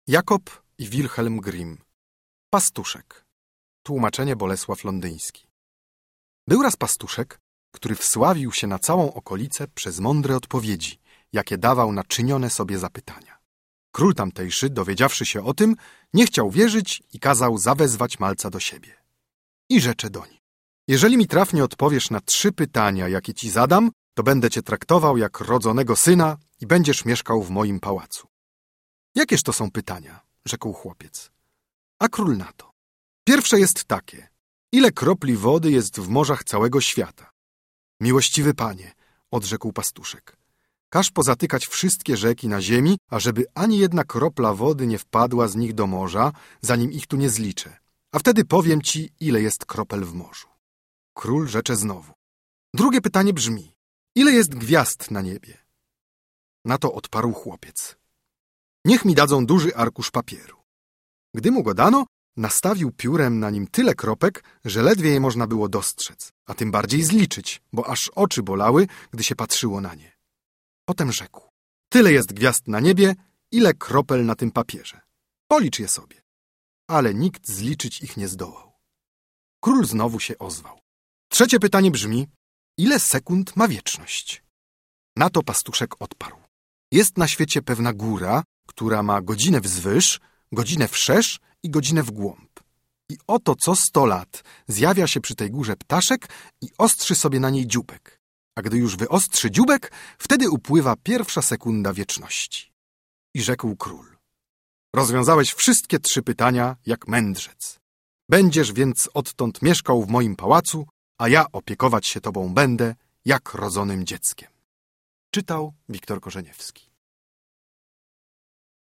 Jakob i Wilhelm Grimm. Pastuszek. Tłumaczenie Bolesław Londyński. Był raz pastuszek, który wsławił się na całą okolicę przez mądre odpowiedzi, jakie dawał na czynione sobie zapytania. Król tamtejszy, dowiedziawszy się o tym, nie chciał wierzyć i kazał zawezwać malca do siebie. I rzecze doń: jeżeli mi trafnie odpowiesz na 3 pytania, jakie ci zadam, to będę cię traktował jak rodzonego syna i będziesz mieszkał w moim pałacu. Jakież to są pytania? Rzekł chłopiec. A król na to: pierwsze jest takie: ile kropli wody jest w morzach całego świata? Miłościwy panie, odrzekł pastuszek, każ pozatykać wszystkie rzeki na ziemi, ażeby ani jedna kropla wody nie wpadła z nich do morza, zanim ich tu nie zliczę. A wtedy powiem ci, ile jest kropel w morzu. Król rzecze znowu: drugie pytanie brzmi: ile jest gwiazd na niebie? Na to odparł chłopiec: niech mi dadzą duży arkusz papieru. Gdy mu go dano, nastawił piórem na nim tyle kropek, że ledwie je można było dostrzec, a tym bardziej zliczyć, bo aż oczy bolały, gdy się patrzyło na nie. Potem rzekł: tyle jest gwiazd na niebie, ile kropel na tym papierze. Policz je sobie. Ale nikt zliczyć ich nie zdołał. Król znowu się ozwał: trzecie pytanie brzmi: ile sekund ma wieczność? Na to pastuszek odparł: jest na świecie pewna góra, która ma godzinę wzwyż, godzinę wszerz i godzinę w głąb. I oto co 100 lat zjawia się przy tej górze ptaszek i ostrzy sobie na niej dzióbek. A gdy już wyostrzy dzióbek, wtedy upływa pierwsza sekunda wieczności. I rzekł król: rozwiązałeś wszystkie 3 pytania jak mędrzec. Będziesz więc odtąd mieszkał w moim pałacu, a ja opiekować się tobą będę jak rodzonym dzieckiem. Czytał Wiktor Korzeniewski.